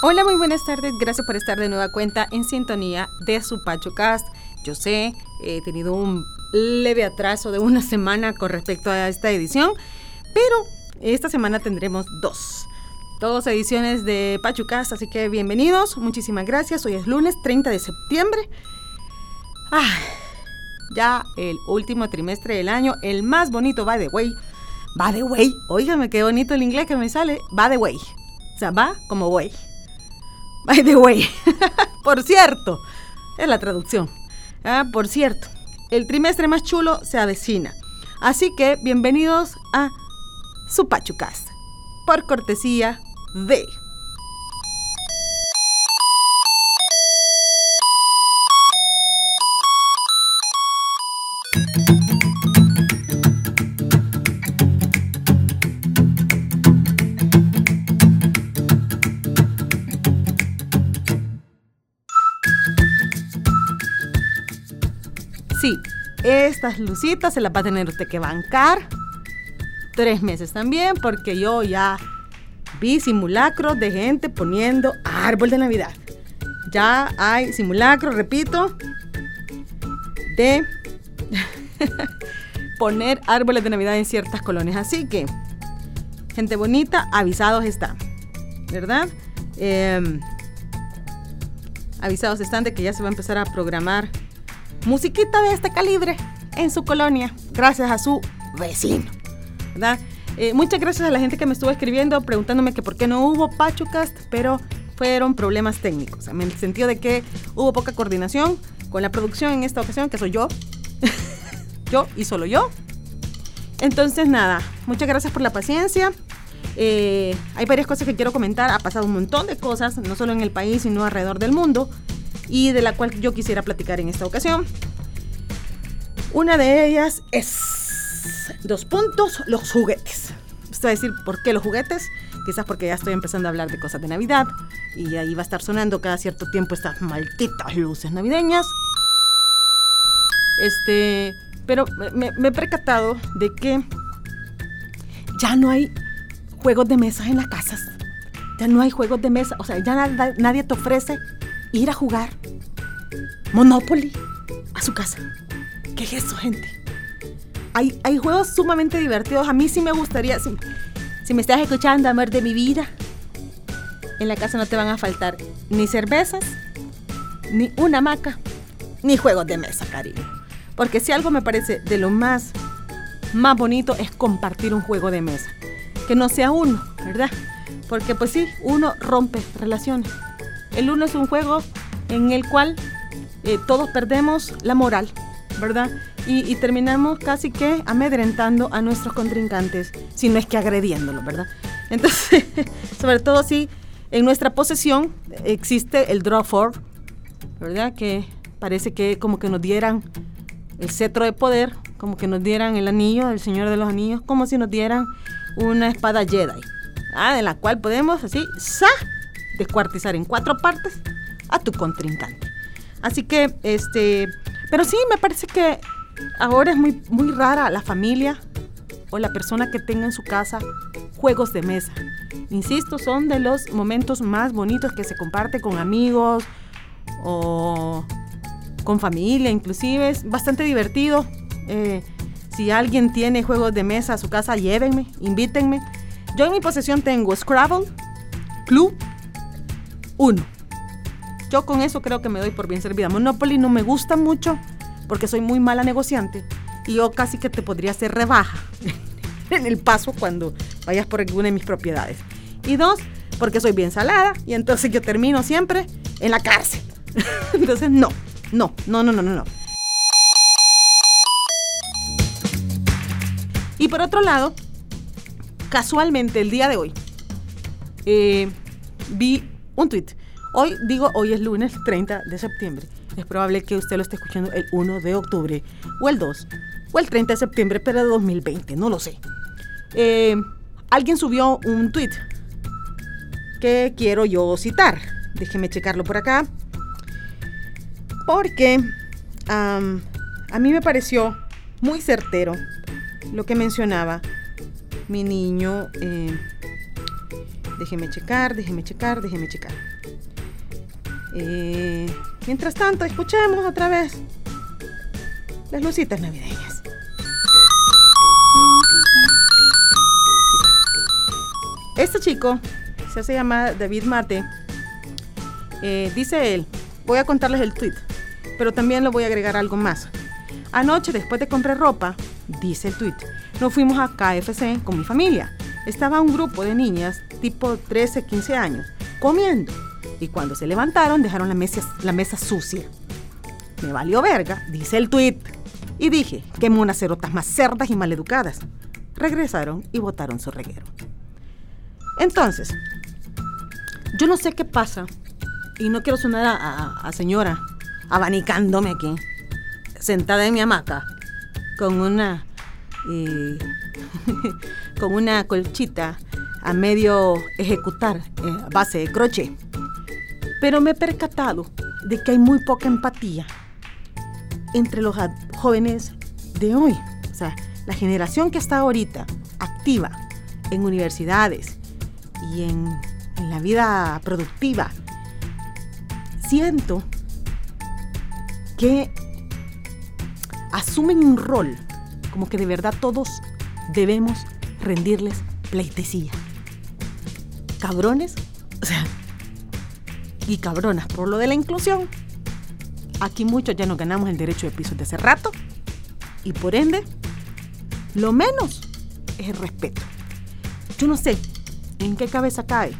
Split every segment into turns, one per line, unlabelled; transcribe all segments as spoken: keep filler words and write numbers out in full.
Hola, muy buenas tardes. Gracias por estar de nueva cuenta en sintonía de su PachuCast. Yo sé, he tenido un leve atraso de una semana con respecto a esta edición, pero esta semana tendremos dos. Dos ediciones de PachuCast, así que bienvenidos. Muchísimas gracias. Hoy es lunes treinta de septiembre. Ah, ya el último trimestre del año, el más bonito, by the way. By the way, óigame qué bonito el inglés que me sale. By the way. O sea, va como way. By the way. Por cierto, es la traducción. Ah, por cierto, el trimestre más chulo se avecina. Así que bienvenidos a su PachuCast, por cortesía de... Sí, estas lucitas se las va a tener usted que bancar tres meses también, porque yo ya vi simulacros de gente poniendo árbol de Navidad. Ya hay simulacros, repito, de poner árboles de Navidad en ciertas colonias. Así que, gente bonita, avisados están, ¿verdad? Eh, avisados están de que ya se va a empezar a programar musiquita de este calibre en su colonia, gracias a su vecino, ¿verdad? Eh, muchas gracias a la gente que me estuvo escribiendo preguntándome que por qué no hubo PachuCast, pero fueron problemas técnicos, en el sentido de que hubo poca coordinación con la producción en esta ocasión, que soy yo, yo y solo yo. Entonces nada, muchas gracias por la paciencia. Eh, hay varias cosas que quiero comentar, ha pasado un montón de cosas, no solo en el país, sino alrededor del mundo, y de la cual yo quisiera platicar en esta ocasión. Una de ellas es, dos puntos, los juguetes. Usted va a decir, ¿por qué los juguetes? Quizás porque ya estoy empezando a hablar de cosas de Navidad y ahí va a estar sonando cada cierto tiempo estas malditas luces navideñas. Este, pero me, me he percatado de que ya no hay juegos de mesa en las casas. Ya no hay juegos de mesa, o sea, ya nada, nadie te ofrece ir a jugar Monopoly a su casa. ¿Qué es eso, gente? Hay, hay juegos sumamente divertidos. A mí sí me gustaría, si, si me estás escuchando, amor de mi vida, en la casa no te van a faltar ni cervezas, ni una hamaca, ni juegos de mesa, cariño. Porque si algo me parece de lo más, más bonito es compartir un juego de mesa. Que no sea uno, ¿verdad? Porque pues sí, uno rompe relaciones. El uno es un juego en el cual eh, todos perdemos la moral, ¿verdad? Y, y terminamos casi que amedrentando a nuestros contrincantes, si no es que agrediéndolos, ¿verdad? Entonces, sobre todo si en nuestra posesión existe el draw four, ¿verdad? Que parece que como que nos dieran el cetro de poder, como que nos dieran el anillo del Señor de los Anillos, como si nos dieran una espada Jedi, ¿ah? De la cual podemos así, ¡sa!, descuartizar en cuatro partes a tu contrincante. Así que, este, pero sí, me parece que ahora es muy, muy rara la familia o la persona que tenga en su casa juegos de mesa. Insisto, son de los momentos más bonitos que se comparte con amigos o con familia, inclusive. Es bastante divertido. Eh, si alguien tiene juegos de mesa a su casa, llévenme, invítenme. Yo en mi posesión tengo Scrabble, Club, Uno. Yo con eso creo que me doy por bien servida. Monopoly no me gusta mucho porque soy muy mala negociante y yo casi que te podría hacer rebaja en el paso cuando vayas por alguna de mis propiedades. Y dos, porque soy bien salada y entonces yo termino siempre en la cárcel. Entonces no, no, no, no, no, no. Y por otro lado, casualmente el día de hoy eh, vi un tweet. Hoy, digo, hoy es lunes treinta de septiembre. Es probable que usted lo esté escuchando el uno de octubre, o el dos, o el treinta de septiembre, pero de dos mil veinte, no lo sé. Eh, alguien subió un tweet que quiero yo citar. Déjeme checarlo por acá. Porque um, a mí me pareció muy certero lo que mencionaba mi niño. Eh, déjeme checar, déjeme checar, déjeme checar. Eh, mientras tanto, escuchemos otra vez las lucitas navideñas. Este chico se hace llamar David Mate. Eh, dice él, voy a contarles el tweet, pero también le voy a agregar algo más. Anoche, después de comprar ropa, dice el tweet, nos fuimos a K F C con mi familia. Estaba un grupo de niñas tipo trece, quince años comiendo y cuando se levantaron dejaron la mesa, la mesa sucia. Me valió verga, dice el tweet, y dije, qué monas cerotas más cerdas y maleducadas. Regresaron y botaron su reguero. Entonces, yo no sé qué pasa y no quiero sonar a, a, a señora abanicándome aquí, sentada en mi hamaca con una eh, con una colchita a medio ejecutar eh, a base de crochet, pero me he percatado de que hay muy poca empatía entre los ad- jóvenes de hoy. O sea, la generación que está ahorita activa en universidades y en, en la vida productiva, siento que asumen un rol como que de verdad todos debemos rendirles pleitesía. Cabrones, o sea, y cabronas por lo de la inclusión. Aquí muchos ya nos ganamos el derecho de piso de hace rato y por ende, lo menos es el respeto. Yo no sé en qué cabeza cae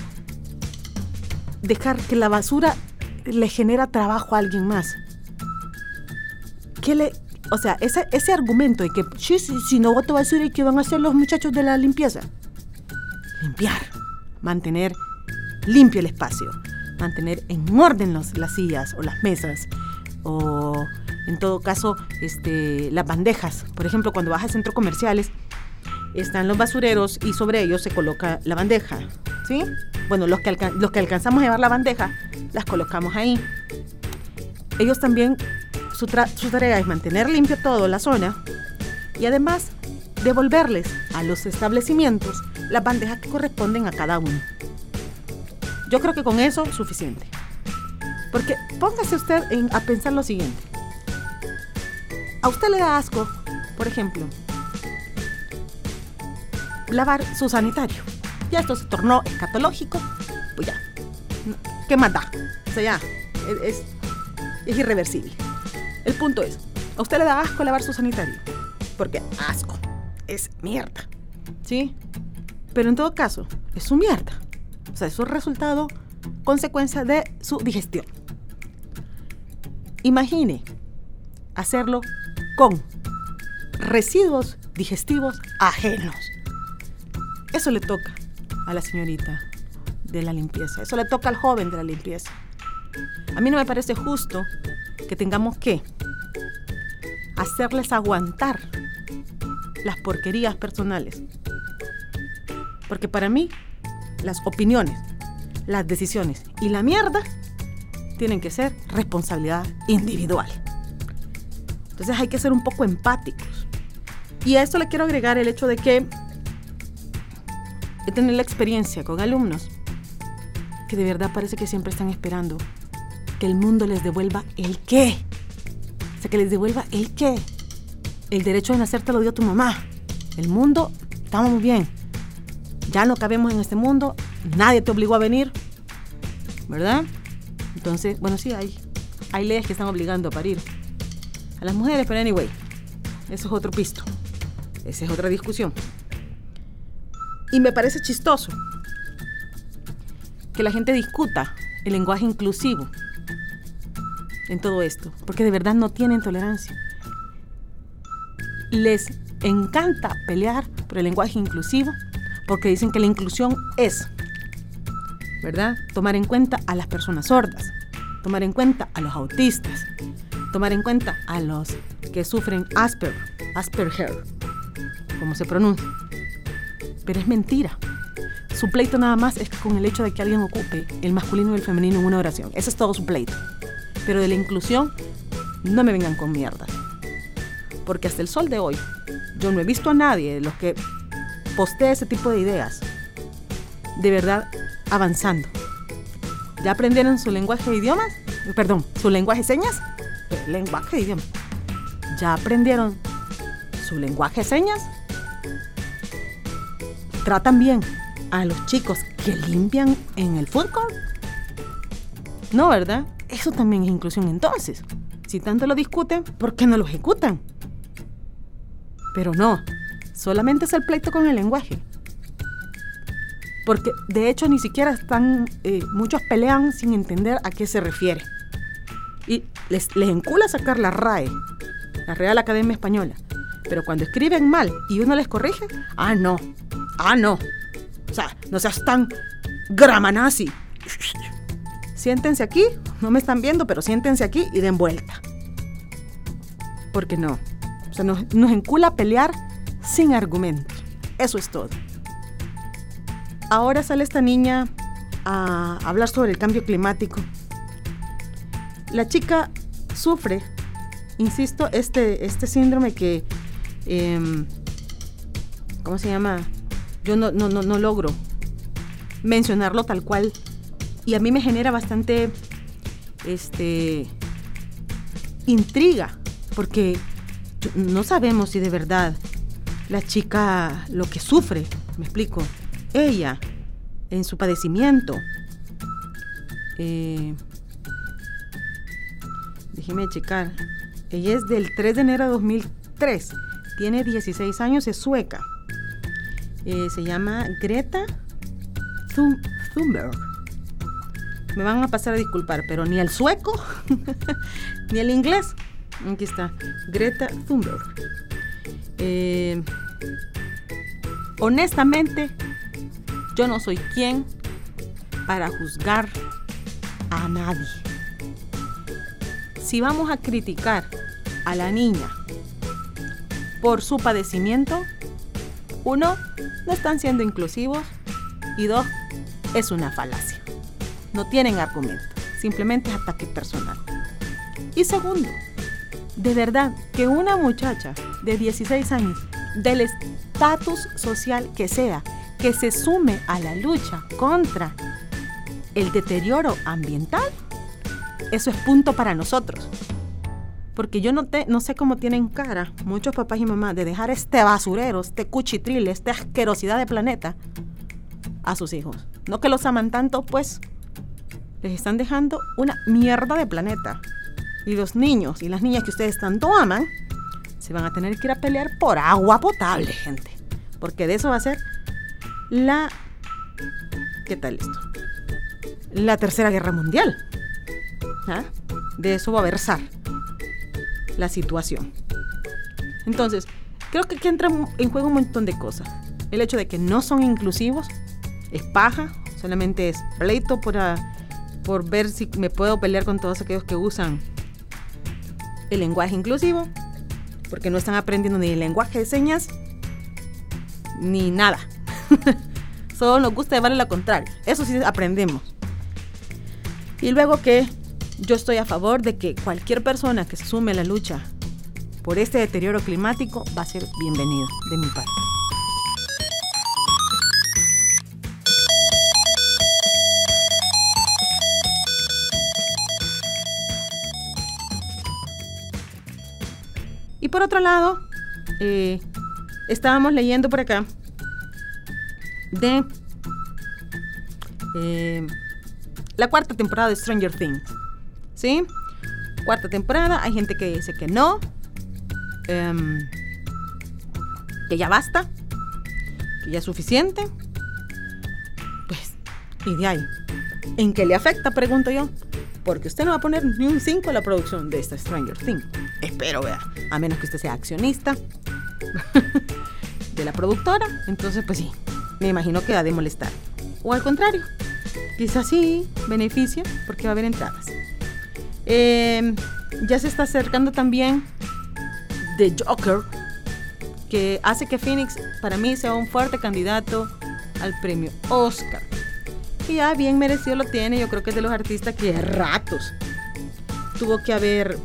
dejar que la basura le genera trabajo a alguien más. ¿Qué le, o sea, ese, ese argumento de que sí, sí, si no boto basura, ¿y qué van a hacer los muchachos de la limpieza? Limpiar, mantener limpio el espacio, mantener en orden los, las sillas o las mesas, o en todo caso este, las bandejas. Por ejemplo, cuando vas a centros comerciales, están los basureros y sobre ellos se coloca la bandeja, ¿sí? Bueno, los que, alca- los que alcanzamos a llevar la bandeja, las colocamos ahí. Ellos también, su, tra- su tarea es mantener limpio toda la zona y además devolverles a los establecimientos las bandejas que corresponden a cada uno. Yo creo que con eso es suficiente. Porque póngase usted en, a pensar lo siguiente. A usted le da asco, por ejemplo, lavar su sanitario. Ya esto se tornó escatológico, pues ya. ¿Qué más da? O sea, ya, es, es, es irreversible. El punto es, a usted le da asco lavar su sanitario, porque asco es mierda, ¿sí? Pero en todo caso, es su mierda. O sea, es un resultado, consecuencia de su digestión. Imagine hacerlo con residuos digestivos ajenos. Eso le toca a la señorita de la limpieza. Eso le toca al joven de la limpieza. A mí no me parece justo que tengamos que hacerles aguantar las porquerías personales. Porque para mí, las opiniones, las decisiones y la mierda tienen que ser responsabilidad individual. Entonces hay que ser un poco empáticos. Y a esto le quiero agregar el hecho de que he tenido la experiencia con alumnos que de verdad parece que siempre están esperando que el mundo les devuelva el qué. O sea, que les devuelva el qué. El derecho de nacer te lo dio tu mamá. El mundo, estamos muy bien. Ya no cabemos en este mundo. Nadie te obligó a venir, ¿verdad? Entonces, bueno, sí, hay, hay leyes que están obligando a parir a las mujeres, pero anyway, eso es otro pisto. Esa es otra discusión. Y me parece chistoso que la gente discuta el lenguaje inclusivo en todo esto, porque de verdad no tienen tolerancia. Les encanta pelear por el lenguaje inclusivo porque dicen que la inclusión es, ¿verdad?, tomar en cuenta a las personas sordas, tomar en cuenta a los autistas, tomar en cuenta a los que sufren Asperger, Asperger, como se pronuncia. Pero es mentira. Su pleito nada más es con el hecho de que alguien ocupe el masculino y el femenino en una oración. Ese es todo su pleito. Pero de la inclusión, no me vengan con mierdas. Porque hasta el sol de hoy, yo no he visto a nadie de los que postea ese tipo de ideas de verdad avanzando. ¿Ya aprendieron su lenguaje de idiomas? Perdón, su lenguaje de señas. Lenguaje de idiomas. ¿Ya aprendieron su lenguaje de señas? ¿Tratan bien a los chicos que limpian en el food court? No, ¿verdad? Eso también es inclusión entonces. Si tanto lo discuten, ¿por qué no lo ejecutan? Pero no, solamente es el pleito con el lenguaje. Porque de hecho ni siquiera están, eh, muchos pelean sin entender a qué se refiere. Y les, les encula sacar la R A E, la Real Academia Española. Pero cuando escriben mal y uno les corrige, ah, no, ah, no. O sea, no seas tan gramanazi. Siéntense aquí, no me están viendo, pero siéntense aquí y den vuelta. Porque no, o sea, nos, nos encula pelear sin argumentos. Eso es todo. Ahora sale esta niña a hablar sobre el cambio climático. La chica sufre, insisto, este, este síndrome que, eh, ¿cómo se llama? Yo no, no, no, no logro mencionarlo tal cual. Y a mí me genera bastante este, intriga, porque no sabemos si de verdad la chica lo que sufre, me explico, ella en su padecimiento. Eh, déjeme checar. Ella es del tres de enero de dos mil tres, tiene dieciséis años, es sueca. Eh, se llama Greta Thun- Thunberg. Me van a pasar a disculpar, pero ni el sueco ni el inglés. Aquí está, Greta Thunberg. Eh, honestamente, yo no soy quien para juzgar a nadie. Si vamos a criticar a la niña por su padecimiento, uno, no están siendo inclusivos, y dos, es una falacia. No tienen argumento, simplemente es ataque personal. Y segundo, de verdad que una muchacha de dieciséis años, del estatus social que sea, que se sume a la lucha contra el deterioro ambiental, eso es punto para nosotros. Porque yo no, te, no sé cómo tienen cara muchos papás y mamás de dejar este basurero, este cuchitril, esta asquerosidad de planeta a sus hijos. No que los aman tanto, pues les están dejando una mierda de planeta. Y los niños y las niñas que ustedes tanto aman se van a tener que ir a pelear por agua potable, gente. Porque de eso va a ser la... ¿Qué tal esto? La Tercera Guerra Mundial. ¿Ah? De eso va a versar la situación. Entonces, creo que aquí entra en juego un montón de cosas. El hecho de que no son inclusivos es paja, solamente es pleito por, a, por ver si me puedo pelear con todos aquellos que usan el lenguaje inclusivo, porque no están aprendiendo ni el lenguaje de señas ni nada. Solo nos gusta llevarle la contraria. Eso sí aprendemos. Y luego que yo estoy a favor de que cualquier persona que se sume a la lucha por este deterioro climático va a ser bienvenido de mi parte. Y por otro lado, eh, estábamos leyendo por acá de eh, la cuarta temporada de Stranger Things, ¿sí? Cuarta temporada, hay gente que dice que no, eh, que ya basta, que ya es suficiente. Pues, y de ahí, ¿en qué le afecta? Pregunto yo. Porque usted no va a poner ni un cinco a la producción de esta Stranger Things. Espero, vea. A menos que usted sea accionista de la productora. Entonces, pues sí, me imagino que ha de molestar. O al contrario, quizás sí beneficia porque va a haber entradas. Eh, ya se está acercando también The Joker, que hace que Phoenix para mí sea un fuerte candidato al premio Oscar. Y ya bien merecido lo tiene. Yo creo que es de los artistas que a ratos tuvo que haber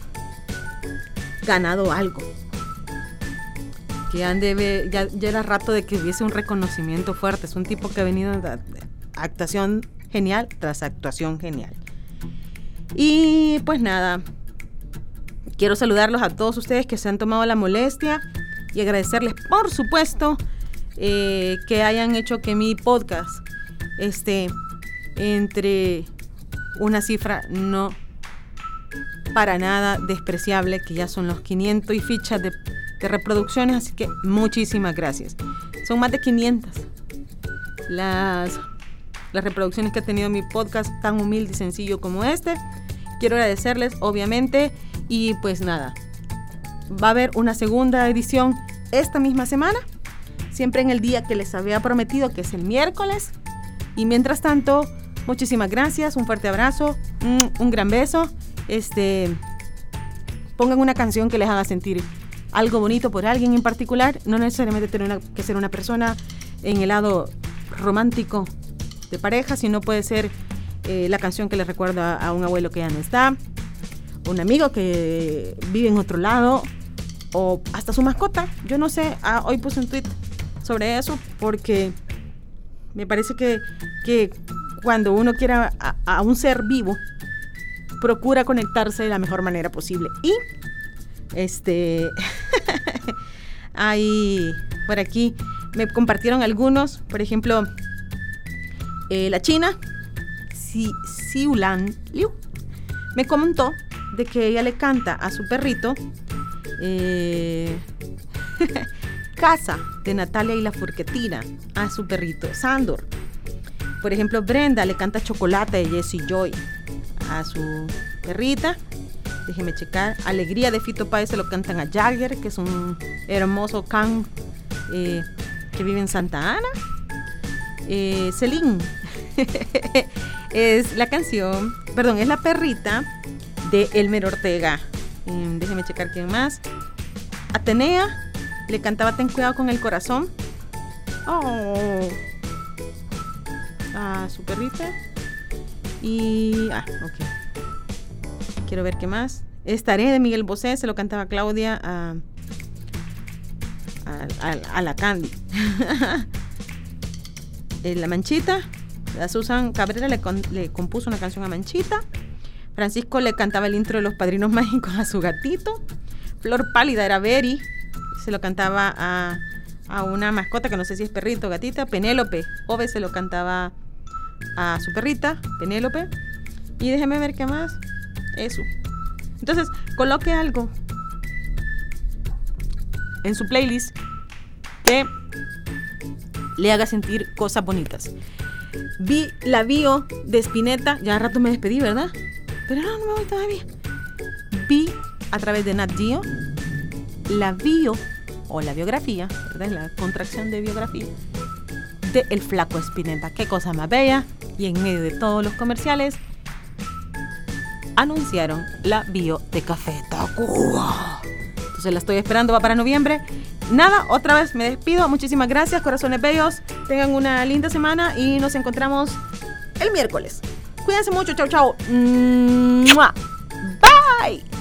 ganado algo. Que ya, debe, ya, ya era rato de que hubiese un reconocimiento fuerte. Es un tipo que ha venido de actuación genial tras actuación genial. Y pues nada, quiero saludarlos a todos ustedes que se han tomado la molestia y agradecerles, por supuesto, eh, que hayan hecho que mi podcast esté entre una cifra no para nada despreciable, que ya son los quinientos y fichas de, de reproducciones, así que muchísimas gracias. Son más de quinientas las, las reproducciones que ha tenido mi podcast tan humilde y sencillo como este. Quiero agradecerles, obviamente, y pues nada, va a haber una segunda edición esta misma semana, siempre en el día que les había prometido, que es el miércoles. Y mientras tanto, muchísimas gracias, un fuerte abrazo, un, un gran beso. Este, pongan una canción que les haga sentir algo bonito por alguien en particular, no necesariamente tener una, que ser una persona en el lado romántico de pareja, sino puede ser eh, la canción que les recuerda a un abuelo que ya no está, un amigo que vive en otro lado, o hasta su mascota. Yo no sé, ah, hoy puse un tweet sobre eso porque me parece que, que cuando uno quiera a, a un ser vivo, procura conectarse de la mejor manera posible. Y este hay por aquí me compartieron algunos, por ejemplo, eh, la china si, Siulan Liu me comentó de que ella le canta a su perrito eh, Casa de Natalia y la Furquetina a su perrito Sandor. Por ejemplo, Brenda le canta Chocolate de Jessie Joy a su perrita. Déjeme checar. Alegría de Fito Páez se lo cantan a Jagger, que es un hermoso can eh, que vive en Santa Ana. eh, Celine es la canción, perdón, es la perrita de Elmer Ortega. eh, Déjeme checar quién más. Atenea le cantaba Ten cuidado con el corazón oh, a su perrita. Y ah, ok, quiero ver qué más. Estaré de Miguel Bosé se lo cantaba Claudia a, a, a, a la Candy. La Manchita, a Susan Cabrera le, con, le compuso una canción a Manchita. Francisco le cantaba el intro de Los Padrinos Mágicos a su gatito. Flor Pálida era Berry, se lo cantaba a, a una mascota que no sé si es perrito o gatita. Penélope Ove se lo cantaba a su perrita, Penélope. Y déjeme ver qué más. Eso. Entonces, coloque algo en su playlist que le haga sentir cosas bonitas. Vi la bio de Spinetta, ya a rato me despedí, ¿verdad? Pero no, no me voy todavía. Vi a través de Nat Geo la bio o la biografía, ¿verdad? La contracción de biografía de El Flaco Spinetta. Qué cosa más bella. Y en medio de todos los comerciales anunciaron la bio de Café Tacuba. Entonces la estoy esperando, va para noviembre. Nada, otra vez me despido. Muchísimas gracias, corazones bellos. Tengan una linda semana y nos encontramos el miércoles. Cuídense mucho, chau, chau. Bye.